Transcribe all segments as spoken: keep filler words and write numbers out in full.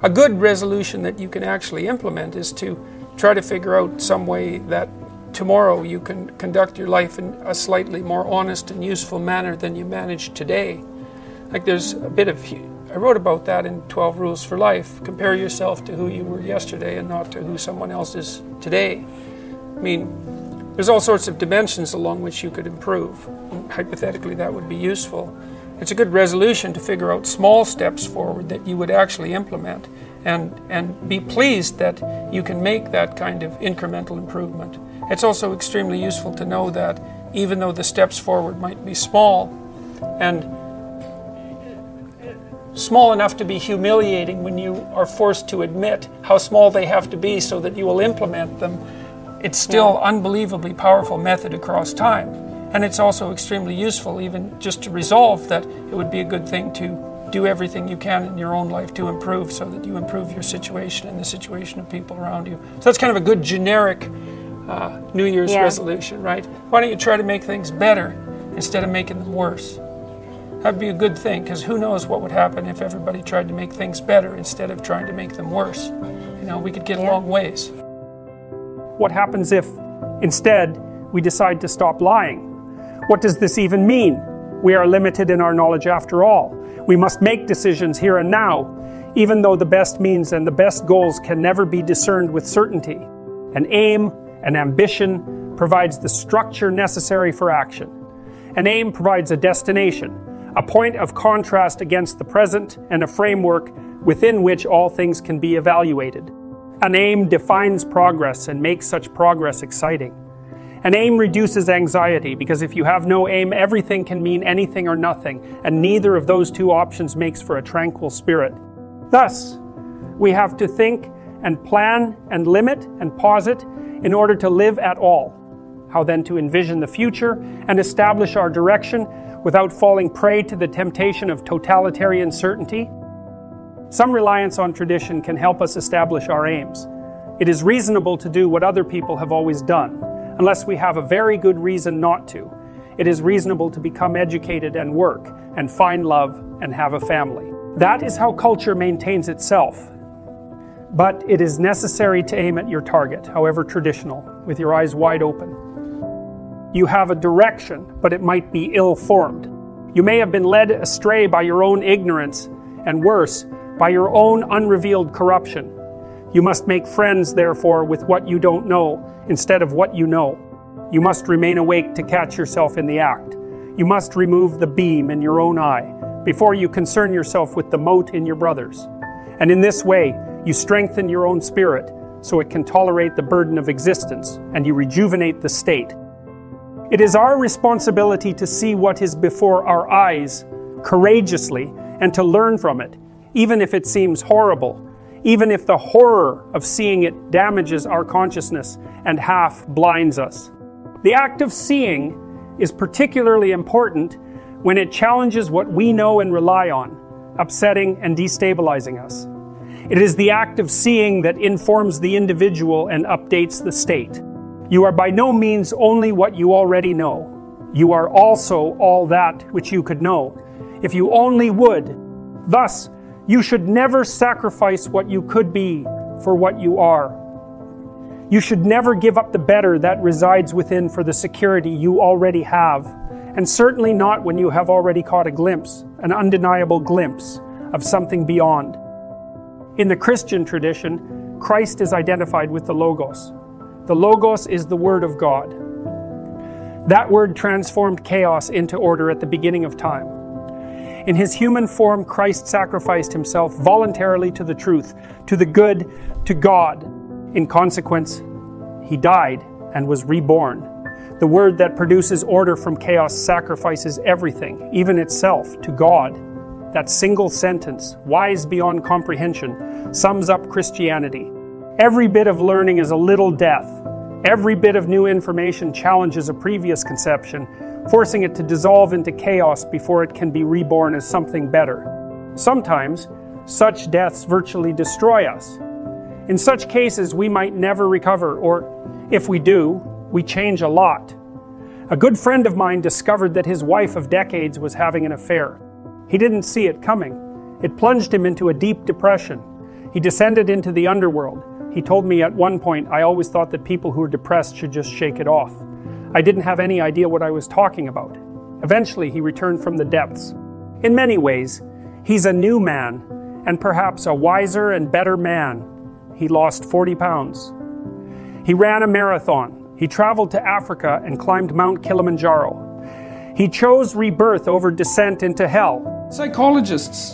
A good resolution that you can actually implement is to try to figure out some way that tomorrow you can conduct your life in a slightly more honest and useful manner than you manage today. Like there's a bit of, I wrote about that in twelve Rules for Life. Compare yourself to who you were yesterday and not to who someone else is today. I mean, there's all sorts of dimensions along which you could improve. And hypothetically, that would be useful. It's a good resolution to figure out small steps forward that you would actually implement and, and be pleased that you can make that kind of incremental improvement. It's also extremely useful to know that even though the steps forward might be small and small enough to be humiliating when you are forced to admit how small they have to be so that you will implement them, it's still yeah. unbelievably powerful method across time. And it's also extremely useful even just to resolve that it would be a good thing to do everything you can in your own life to improve so that you improve your situation and the situation of people around you. So that's kind of a good generic uh, New Year's yeah. resolution, right? Why don't you try to make things better instead of making them worse? That'd be a good thing, because who knows what would happen if everybody tried to make things better instead of trying to make them worse. You know, we could get yeah. a long ways. What happens if instead we decide to stop lying? What does this even mean? We are limited in our knowledge after all. We must make decisions here and now, even though the best means and the best goals can never be discerned with certainty. An aim, an ambition, provides the structure necessary for action. An aim provides a destination, a point of contrast against the present, and a framework within which all things can be evaluated. An aim defines progress and makes such progress exciting. An aim reduces anxiety, because if you have no aim, everything can mean anything or nothing, and neither of those two options makes for a tranquil spirit. Thus, we have to think and plan and limit and posit in order to live at all. How then to envision the future and establish our direction without falling prey to the temptation of totalitarian certainty? Some reliance on tradition can help us establish our aims. It is reasonable to do what other people have always done, unless we have a very good reason not to. It is reasonable to become educated and work, and find love and have a family. That is how culture maintains itself. But it is necessary to aim at your target, however traditional, with your eyes wide open. You have a direction, but it might be ill-formed. You may have been led astray by your own ignorance, and worse, by your own unrevealed corruption. You must make friends, therefore, with what you don't know, instead of what you know. You must remain awake to catch yourself in the act. You must remove the beam in your own eye, before you concern yourself with the mote in your brother's. And in this way, you strengthen your own spirit, so it can tolerate the burden of existence, and you rejuvenate the state. It is our responsibility to see what is before our eyes courageously and to learn from it, even if it seems horrible, even if the horror of seeing it damages our consciousness and half blinds us. The act of seeing is particularly important when it challenges what we know and rely on, upsetting and destabilizing us. It is the act of seeing that informs the individual and updates the state. You are by no means only what you already know. You are also all that which you could know, if you only would. Thus, you should never sacrifice what you could be for what you are. You should never give up the better that resides within for the security you already have, and certainly not when you have already caught a glimpse, an undeniable glimpse, of something beyond. In the Christian tradition, Christ is identified with the Logos. The Logos is the Word of God. That Word transformed chaos into order at the beginning of time. In His human form, Christ sacrificed Himself voluntarily to the truth, to the good, to God. In consequence, He died and was reborn. The Word that produces order from chaos sacrifices everything, even itself, to God. That single sentence, wise beyond comprehension, sums up Christianity. Every bit of learning is a little death. Every bit of new information challenges a previous conception, forcing it to dissolve into chaos before it can be reborn as something better. Sometimes, such deaths virtually destroy us. In such cases, we might never recover, or if we do, we change a lot. A good friend of mine discovered that his wife of decades was having an affair. He didn't see it coming. It plunged him into a deep depression. He descended into the underworld. He told me at one point, I always thought that people who were depressed should just shake it off. I didn't have any idea what I was talking about. Eventually, he returned from the depths. In many ways, he's a new man, and perhaps a wiser and better man. He lost forty pounds. He ran a marathon. He traveled to Africa and climbed Mount Kilimanjaro. He chose rebirth over descent into hell. Psychologists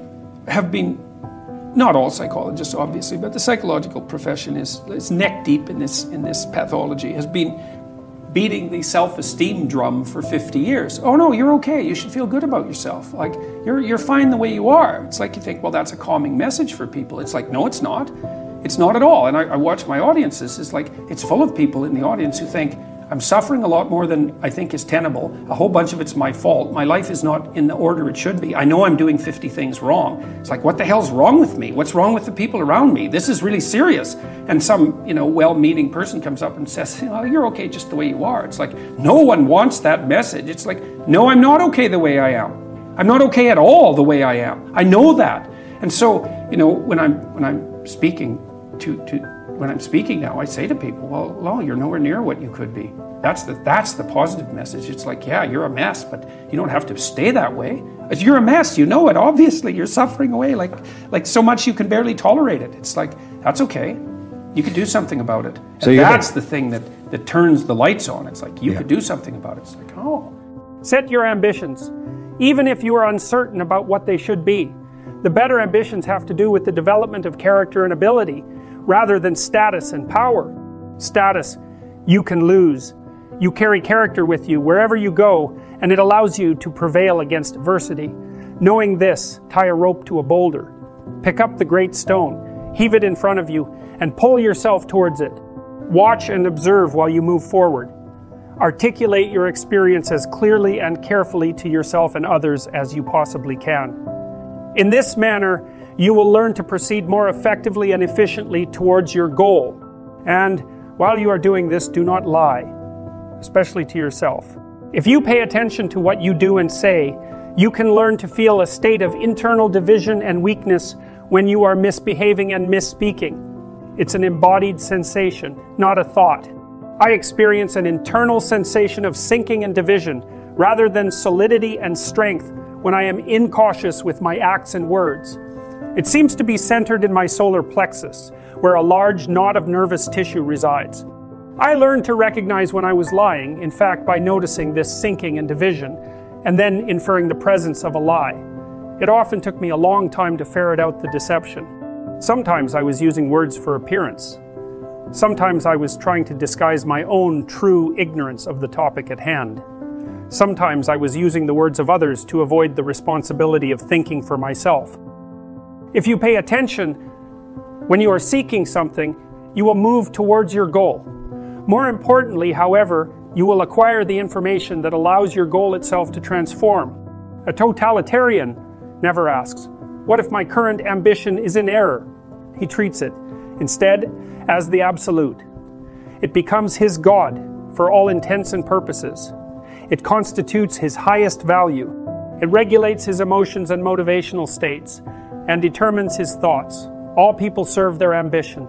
have been, not all psychologists obviously, but the psychological profession is, is neck deep in this, in this pathology, has been beating the self-esteem drum for fifty years. Oh no, you're okay, you should feel good about yourself. Like, you're, you're fine the way you are. It's like you think, well, that's a calming message for people. It's like, no, it's not. It's not at all. And I, I watch my audiences, it's like, it's full of people in the audience who think, I'm suffering a lot more than I think is tenable. A whole bunch of it's my fault. My life is not in the order it should be. I know I'm doing fifty things wrong. It's like, what the hell's wrong with me? What's wrong with the people around me? This is really serious. And some, you know, well-meaning person comes up and says, oh, you're okay just the way you are. It's like, no one wants that message. It's like, no, I'm not okay the way I am. I'm not okay at all the way I am. I know that. And so, you know, when I'm when I'm speaking to to when I'm speaking now, I say to people, well, no, you're nowhere near what you could be. That's the that's the positive message. It's like, yeah, you're a mess, but you don't have to stay that way. If you're a mess, you know it. Obviously, you're suffering away like like so much you can barely tolerate it. It's like, that's okay. You can do something about it. And so that's the thing that, that turns the lights on. It's like, you yeah. could do something about it. It's like, oh. Set your ambitions, even if you are uncertain about what they should be. The better ambitions have to do with the development of character and ability, rather than status and power. Status, you can lose. You carry character with you wherever you go, and it allows you to prevail against adversity. Knowing this, tie a rope to a boulder. Pick up the great stone, heave it in front of you, and pull yourself towards it. Watch and observe while you move forward. Articulate your experience as clearly and carefully to yourself and others as you possibly can. In this manner, you will learn to proceed more effectively and efficiently towards your goal. And while you are doing this, do not lie, especially to yourself. If you pay attention to what you do and say, you can learn to feel a state of internal division and weakness when you are misbehaving and misspeaking. It's an embodied sensation, not a thought. I experience an internal sensation of sinking and division, rather than solidity and strength when I am incautious with my acts and words. It seems to be centered in my solar plexus, where a large knot of nervous tissue resides. I learned to recognize when I was lying, in fact, by noticing this sinking and division, and then inferring the presence of a lie. It often took me a long time to ferret out the deception. Sometimes I was using words for appearance. Sometimes I was trying to disguise my own true ignorance of the topic at hand. Sometimes I was using the words of others to avoid the responsibility of thinking for myself. If you pay attention, when you are seeking something, you will move towards your goal. More importantly, however, you will acquire the information that allows your goal itself to transform. A totalitarian never asks, what if my current ambition is in error? He treats it, instead, as the absolute. It becomes his God for all intents and purposes. It constitutes his highest value. It regulates his emotions and motivational states and determines his thoughts. All people serve their ambition.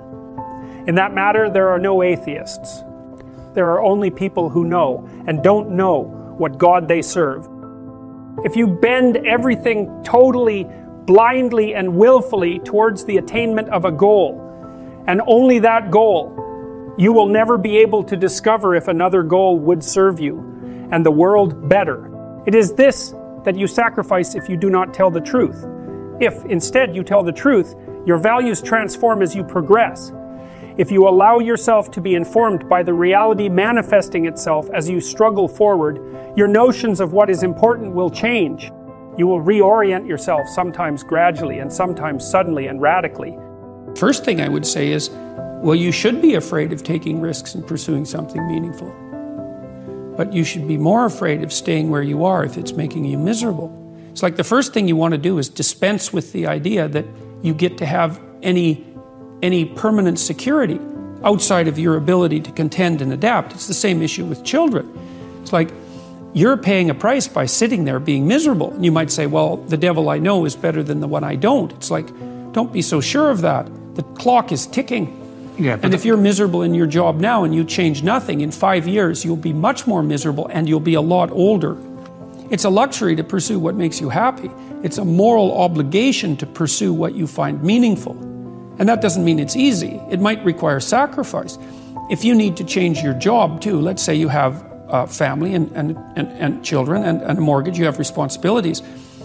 In that matter, there are no atheists. There are only people who know and don't know what God they serve. If you bend everything totally, blindly, and willfully towards the attainment of a goal, and only that goal, you will never be able to discover if another goal would serve you, and the world better. It is this that you sacrifice if you do not tell the truth. If, instead, you tell the truth, your values transform as you progress. If you allow yourself to be informed by the reality manifesting itself as you struggle forward, your notions of what is important will change. You will reorient yourself, sometimes gradually and sometimes suddenly and radically. First thing I would say is, well, you should be afraid of taking risks and pursuing something meaningful. But you should be more afraid of staying where you are if it's making you miserable. It's like the first thing you want to do is dispense with the idea that you get to have any any permanent security outside of your ability to contend and adapt. It's the same issue with children. It's like you're paying a price by sitting there being miserable. And you might say, well, the devil I know is better than the one I don't. It's like, don't be so sure of that. The clock is ticking. Yeah, but and if you're miserable in your job now and you change nothing, in five years you'll be much more miserable and you'll be a lot older. It's a luxury to pursue what makes you happy. It's a moral obligation to pursue what you find meaningful. And that doesn't mean it's easy. It might require sacrifice. If you need to change your job too, let's say you have a family and, and, and, and children and, and a mortgage, you have responsibilities.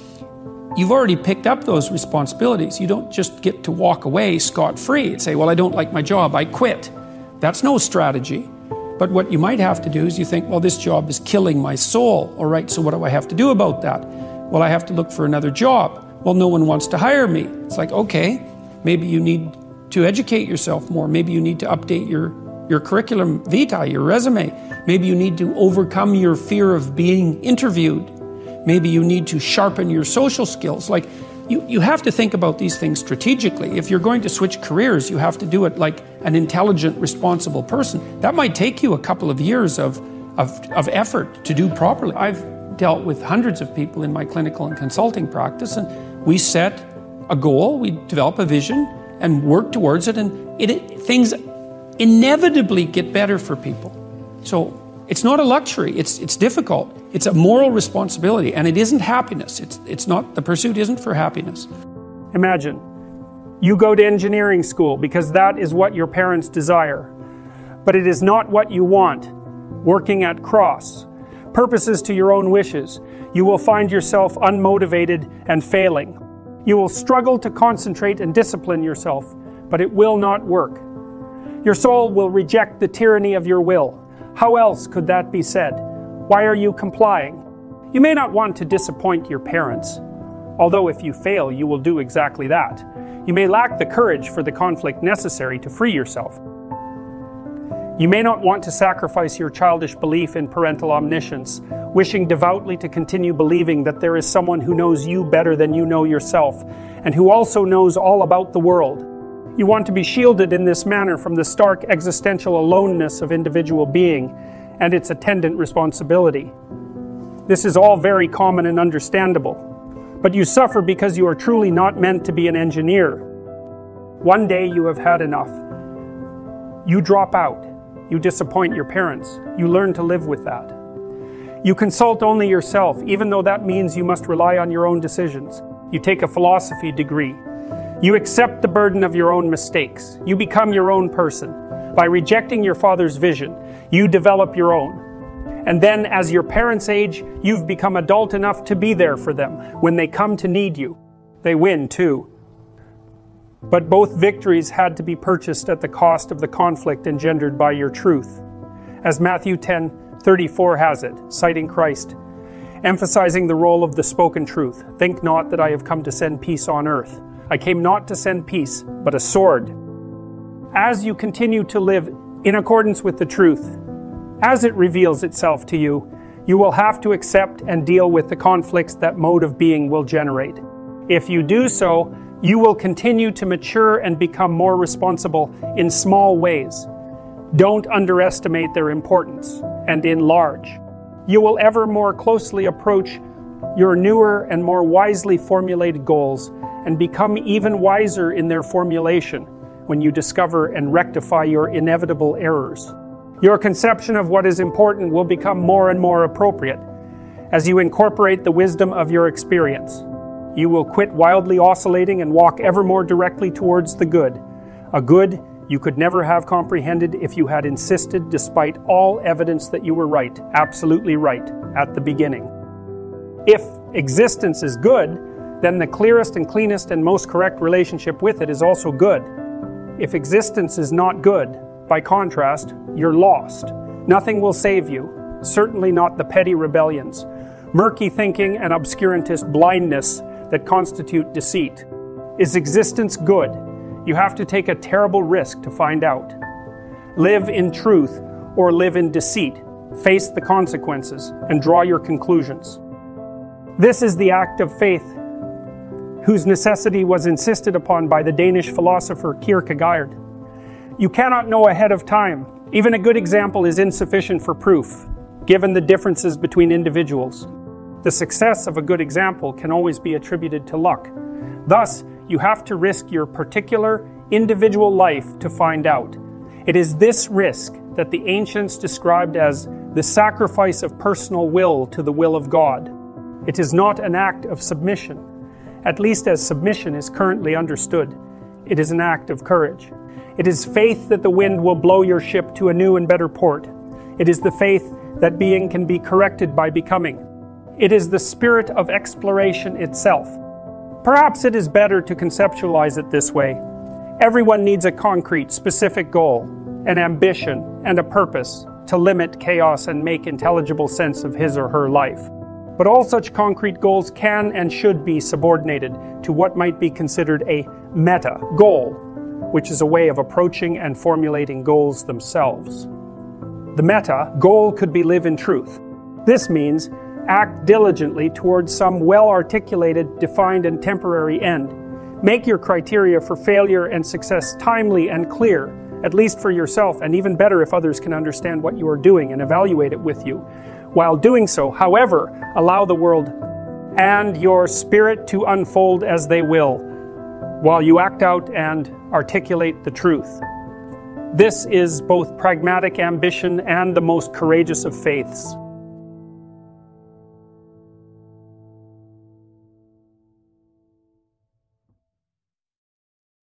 You've already picked up those responsibilities. You don't just get to walk away scot-free and say, well, I don't like my job, I quit. That's no strategy. But what you might have to do is you think, well, this job is killing my soul. All right, so what do I have to do about that? Well, I have to look for another job. Well, no one wants to hire me. It's like, okay, maybe you need to educate yourself more. Maybe you need to update your, your curriculum vitae, your resume. Maybe you need to overcome your fear of being interviewed. Maybe you need to sharpen your social skills. Like, you, you have to think about these things strategically. If you're going to switch careers, you have to do it like an intelligent, responsible person. That might take you a couple of years of, of, of effort to do properly. I've dealt with hundreds of people in my clinical and consulting practice, and we set a goal, we develop a vision, and work towards it, and it, it, things inevitably get better for people. So it's not a luxury, it's, it's difficult. It's a moral responsibility, and it isn't happiness. It's, it's not, the pursuit isn't for happiness. Imagine, you go to engineering school because that is what your parents desire. But it is not what you want. Working at Cross, purposes to your own wishes, you will find yourself unmotivated and failing. You will struggle to concentrate and discipline yourself, but it will not work. Your soul will reject the tyranny of your will. How else could that be said? Why are you complying? You may not want to disappoint your parents, although if you fail, you will do exactly that. You may lack the courage for the conflict necessary to free yourself. You may not want to sacrifice your childish belief in parental omniscience, wishing devoutly to continue believing that there is someone who knows you better than you know yourself, and who also knows all about the world. You want to be shielded in this manner from the stark existential aloneness of individual being and its attendant responsibility. This is all very common and understandable, but you suffer because you are truly not meant to be an engineer. One day you have had enough. You drop out. You disappoint your parents. You learn to live with that. You consult only yourself, even though that means you must rely on your own decisions. You take a philosophy degree. You accept the burden of your own mistakes. You become your own person. By rejecting your father's vision, you develop your own. And then, as your parents age, you've become adult enough to be there for them when they come to need you. They win, too. But both victories had to be purchased at the cost of the conflict engendered by your truth. As Matthew ten thirty-four has it, citing Christ, emphasizing the role of the spoken truth, "Think not that I have come to send peace on earth. I came not to send peace, but a sword." As you continue to live in accordance with the truth, as it reveals itself to you, you will have to accept and deal with the conflicts that mode of being will generate. If you do so, you will continue to mature and become more responsible in small ways. Don't underestimate their importance, and enlarge. You will ever more closely approach your newer and more wisely formulated goals, and become even wiser in their formulation when you discover and rectify your inevitable errors. Your conception of what is important will become more and more appropriate as you incorporate the wisdom of your experience. You will quit wildly oscillating and walk ever more directly towards the good, a good you could never have comprehended if you had insisted, despite all evidence, that you were right, absolutely right, at the beginning. If existence is good, then the clearest and cleanest and most correct relationship with it is also good. If existence is not good, by contrast, you're lost. Nothing will save you, certainly not the petty rebellions, murky thinking and obscurantist blindness that constitute deceit. Is existence good? You have to take a terrible risk to find out. Live in truth or live in deceit. Face the consequences and draw your conclusions. This is the act of faith whose necessity was insisted upon by the Danish philosopher Kierkegaard. You cannot know ahead of time. Even a good example is insufficient for proof, given the differences between individuals. The success of a good example can always be attributed to luck. Thus, You have to risk your particular, individual life to find out. It is this risk that the ancients described as the sacrifice of personal will to the will of God. It is not an act of submission, at least as submission is currently understood. It is an act of courage. It is faith that the wind will blow your ship to a new and better port. It is the faith that being can be corrected by becoming. It is the spirit of exploration itself. Perhaps it is better to conceptualize it this way. Everyone needs a concrete, specific goal, an ambition, and a purpose to limit chaos and make intelligible sense of his or her life. But all such concrete goals can and should be subordinated to what might be considered a meta goal, which is a way of approaching and formulating goals themselves. The meta goal could be live in truth. This means act diligently towards some well-articulated, defined, and temporary end. Make your criteria for failure and success timely and clear, at least for yourself, and even better if others can understand what you are doing and evaluate it with you. While doing so, however, allow the world and your spirit to unfold as they will, while you act out and articulate the truth. This is both pragmatic ambition and the most courageous of faiths.